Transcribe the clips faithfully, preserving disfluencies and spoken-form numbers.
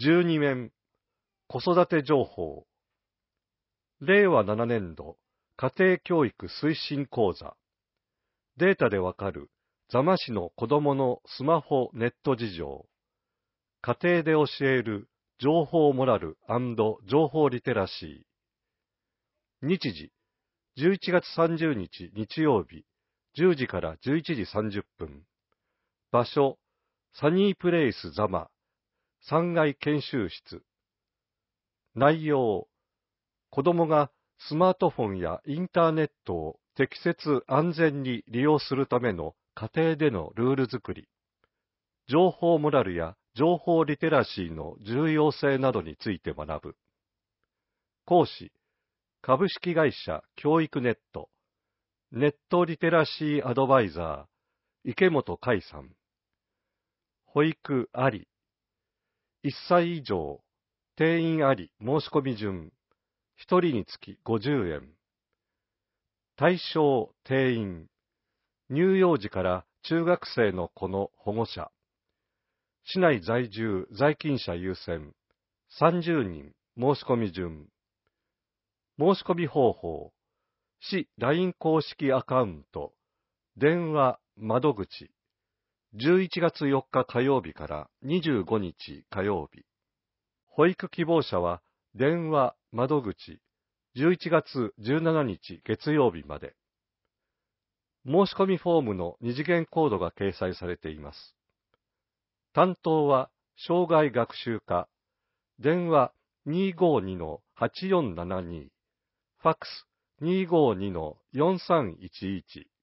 じゅうに面、子育て情報。れいわななねんど、家庭教育推進講座。データでわかる座間市の子供のスマホネット事情。家庭で教える情報モラル&情報リテラシー。日時、じゅういちがつさんじゅうにち日曜日、じゅうじからじゅういちじさんじゅっぷん。場所、サニープレイス座間、さんがい研修室。内容、子供がスマートフォンやインターネットを適切安全に利用するための家庭でのルール作り、情報モラルや情報リテラシーの重要性などについて学ぶ。講師、株式会社教育ネット、ネットリテラシーアドバイザー、池本海さん。保育あり。いっさい以上、定員あり申し込み順。ひとりにつきごじゅうえん。対象定員。乳幼児から中学生の子の保護者。市内在住在勤者優先。さんじゅうにん申し込み順。申し込み方法。市 ライン 公式アカウント。電話窓口。じゅういちがつよっか火曜日からにじゅうごにち火曜日。保育希望者は電話窓口。じゅういちがつじゅうしちにち月曜日まで。申し込みフォームの二次元コードが掲載されています。担当は障害学習課。電話 にーごーにのはちよんななに。ファックス にーごーにのよんさんいちいち。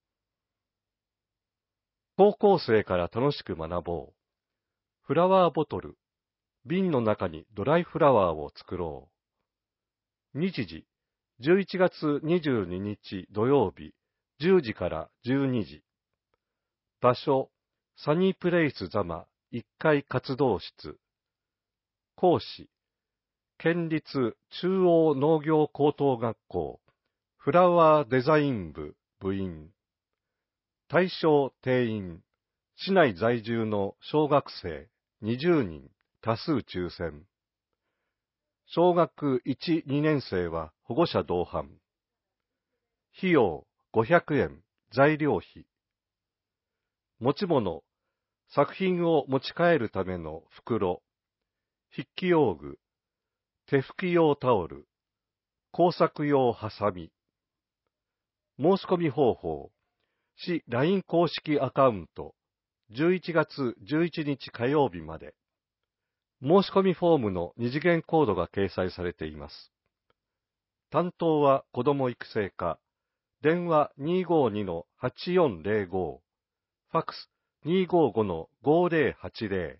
高校生から楽しく学ぼう。フラワーボトル。瓶の中にドライフラワーを作ろう。日時、じゅういちがつにじゅうににち土曜日、じゅうじからじゅうにじ。場所、サニープレイス座間いっかい活動室。講師、県立中央農業高等学校、フラワーデザイン部部員。対象定員、市内在住の小学生にじゅうにん、多数抽選。小学いち、にねん生は保護者同伴。費用ごひゃくえん、材料費。持ち物、作品を持ち帰るための袋、筆記用具、手拭き用タオル、工作用ハサミ。申し込み方法、市 ライン 公式アカウント、じゅういちがつじゅういちにち火曜日まで。申し込みフォームの二次元コードが掲載されています。担当は子ども育成課。電話 にーごーにのはちよんぜろご。ファックス にーごーごのごぜろはちぜ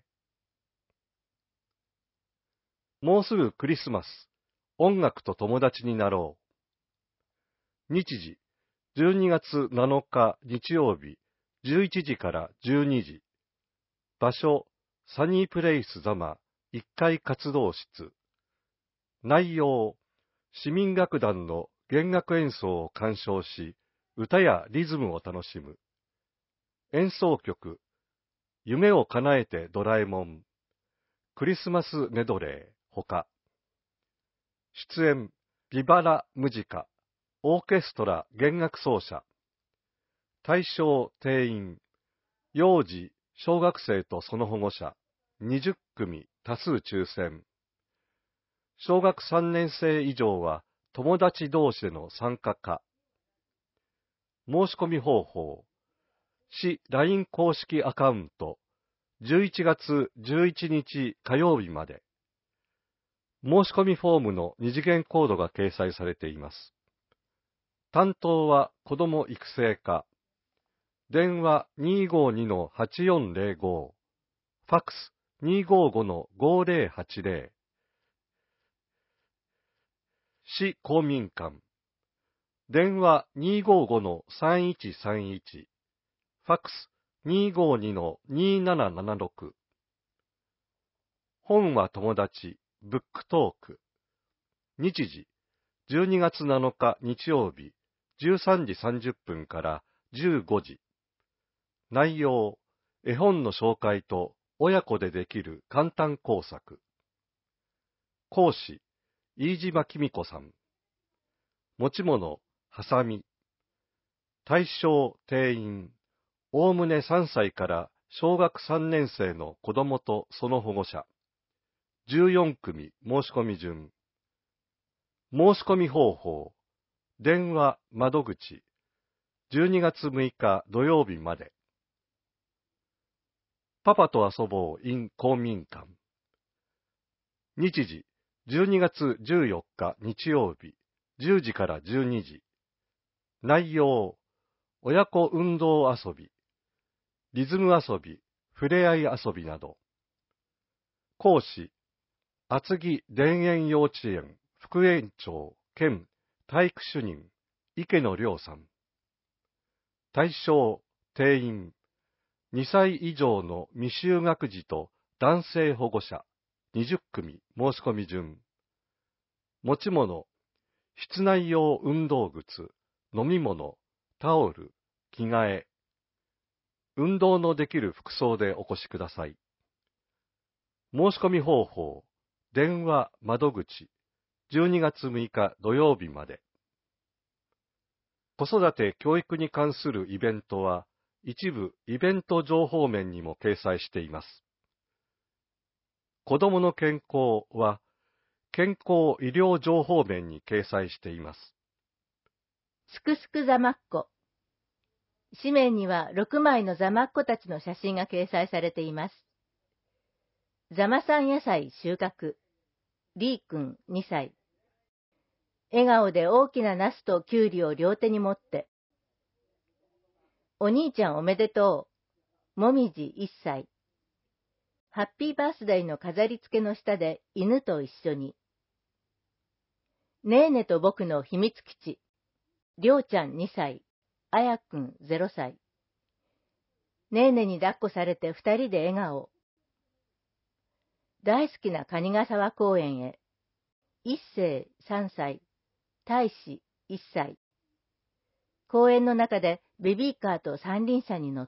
ろ。もうすぐクリスマス。音楽と友達になろう。日時、じゅうにがつなのか日曜日、じゅういちじからじゅうにじ。場所、サニープレイス座間いっかい活動室。内容、市民楽団の弦楽演奏を鑑賞し、歌やリズムを楽しむ。演奏曲、夢を叶えてドラえもん、クリスマスメドレー、ほか。出演、ビバラムジカ、オーケストラ弦楽奏者。対象定員、幼児、小学生とその保護者、にじゅっくみ多数抽選。小学さんねん生以上は友達同士での参加可。申し込み方法、市 ライン 公式アカウント、じゅういちがつじゅういちにち火曜日まで。申し込みフォームの二次元コードが掲載されています。担当は子ども育成課。電話 にーごーにのはちよんぜろご。ファックス にーごーごのごぜろはちぜろ。市公民館。電話 にーごーごのさんいちさんいち。ファックス にーごーにのにーななななろく。本は友達、ブックトーク。日時、じゅうにがつなのか日曜日、じゅうさんじさんじゅっぷんからじゅうごじ。内容、絵本の紹介と親子でできる簡単工作。 講師、飯島紀美子さん。持ち物、はさみ。対象、定員。おおむねさんさいから小学さんねん生の子供とその保護者。じゅうよんくみ申し込み順。申し込み方法。電話、窓口。じゅうにがつむいか土曜日まで。パパと遊ぼう in 公民館。日時、じゅうにがつじゅうよっか日曜日、じゅうじからじゅうにじ。内容、親子運動遊び、リズム遊び、ふれあい遊びなど。講師、厚木田園幼稚園副園長兼体育主任、池野亮さん。対象、定員、にさい以上の未就学児と男性保護者、にじゅっくみ申し込み順。持ち物、室内用運動靴、飲み物、タオル、着替え。運動のできる服装でお越しください。申し込み方法、電話、窓口、じゅうにがつむいか土曜日まで。子育て教育に関するイベントは、一部イベント情報面にも掲載しています。子どもの健康は、健康医療情報面に掲載しています。 すくすくざまっこ。紙面にはろくまいのざまっこたちの写真が掲載されています。ざまさん野菜収穫。りーくんにさい。笑顔で大きなナスとキュウリを両手に持って。お兄ちゃんおめでとう。もみじいっさい。ハッピーバースデーの飾り付けの下で犬と一緒に。ねーねと僕の秘密基地。りょうちゃんにさい。あやくんぜろさい。ねーねに抱っこされて二人で笑顔。大好きな蟹ヶ沢公園へ。一世さんさい。大使いっさい。公園の中でベビーカーと三輪車に乗って。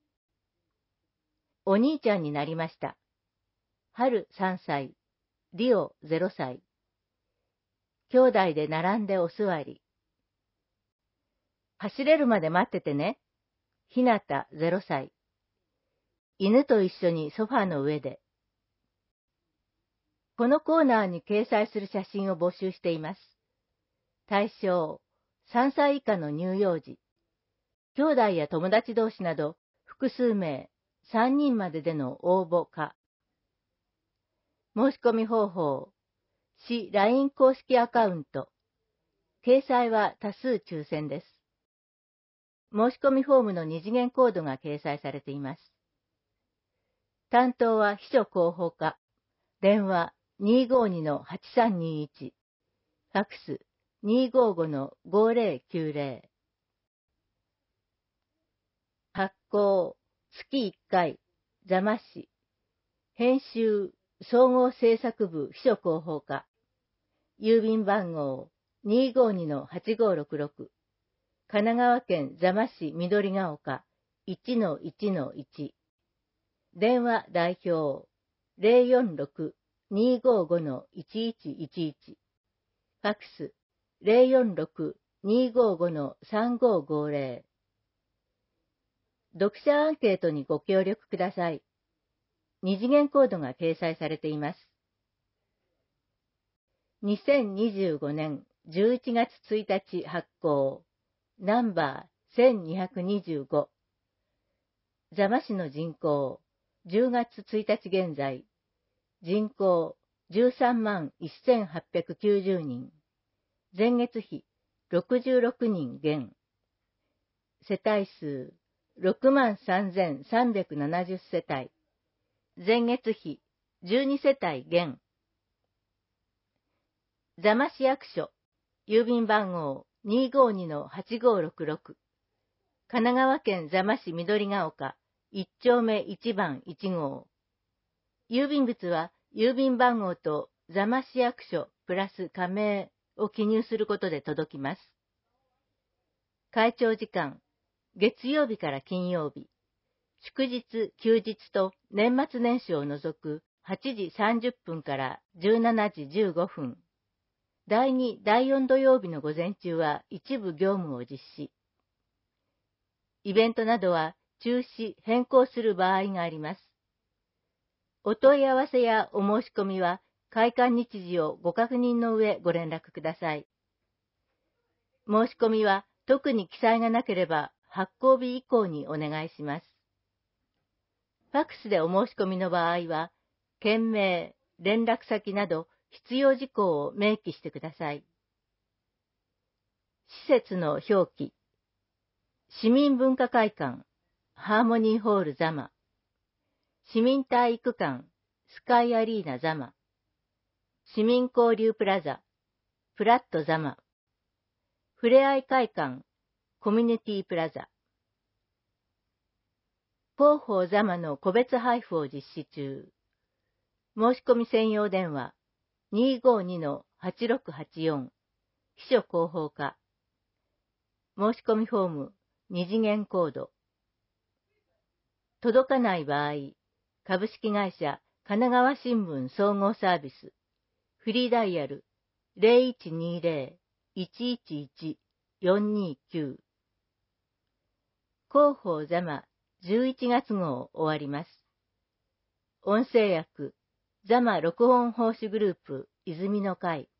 お兄ちゃんになりました。春さんさい。リオぜろさい。兄弟で並んでお座り。走れるまで待っててね。ひなたぜろさい。犬と一緒にソファーの上で。このコーナーに掲載する写真を募集しています。対象、さんさい以下の乳幼児。兄弟や友達同士など、複数名、さんにんまででの応募か。申し込み方法、市 ライン 公式アカウント。掲載は多数抽選です。申し込みフォームの二次元コードが掲載されています。担当は秘書広報課。電話 にーごーにのはちさんにいち。ファックス にーごーごのごーぜろきゅうぜろ。発行、月いっかい、座間市。編集、総合制作部秘書広報課。郵便番号 にーごーにのはちごーろくろく。神奈川県座間市緑ヶ丘 いちのいちのいち。電話代表 ゼロよんろく にーごーごのいちいちいちいち。ファックス ゼロよんろく にーごーごのさんごーごーぜろ。読者アンケートにご協力ください。二次元コードが掲載されています。にせんにじゅうごねんじゅういちがつついたち発行。ナンバーせんにひゃくにじゅうご。座間市の人口、じゅうがつついたち現在。人口じゅうさんまんせんはっぴゃくきゅうじゅうにん。前月比ろくじゅうろくにん減。世帯数ろくまんさんぜんさんびゃくななじゅう世帯。前月比じゅうに世帯減。座間市役所、郵便番号 にーごーにのはちごーろくろく。神奈川県座間市緑ヶ丘いっちょうめいちばんいちごう。郵便物は郵便番号と座間市役所プラス加盟を記入することで届きます。開庁時間、月曜日から金曜日、祝日、休日と年末年始を除くはちじさんじゅっぷんからじゅうしちじじゅうごふん。だいに、だいよん土曜日の午前中は一部業務を実施。イベントなどは中止、変更する場合があります。お問い合わせやお申し込みは開館日時をご確認の上ご連絡ください。申し込みは特に記載がなければ発行日以降にお願いします。ファックスでお申し込みの場合は、件名、連絡先など必要事項を明記してください。施設の表記。市民文化会館、ハーモニーホール座間。市民体育館、スカイアリーナ座間。市民交流プラザ、プラット座間。ふれあい会館、コミュニティプラザ。広報座間の個別配布を実施中。申し込み専用電話 にーごーにのはちろくはちよん 秘書広報課。申し込みフォームに次元コード。届かない場合、株式会社神奈川新聞総合サービスフリーダイヤル ゼロいちにゼロ いちいちいち よんにきゅう。広報座間じゅういちがつ号終わります。音声訳座間録音奉仕グループ泉の会